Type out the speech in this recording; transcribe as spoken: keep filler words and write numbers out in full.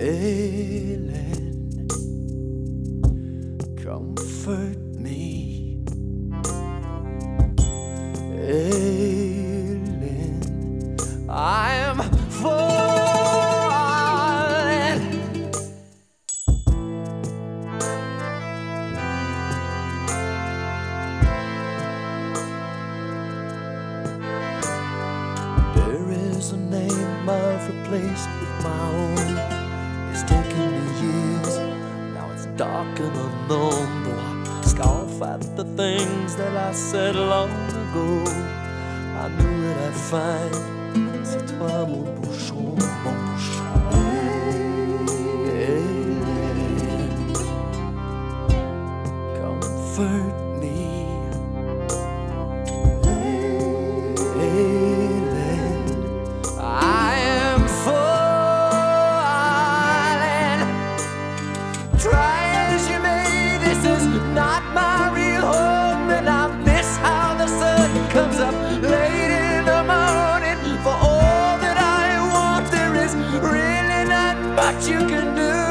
Ailing, comfort me. Ailing, I am falling. There is a name I've replaced with my own. It's taken me years, now it's dark and unknown. Though I scoff at the things that I said long ago, I knew that I'd find c'est toi mon bouchon, mon bouchon. Ailing, comfort me. Ailing, I am falling. Try as you may, this is not my real home, and I miss how the sun comes up late in the morning. For all that I want, there is really not much you can do.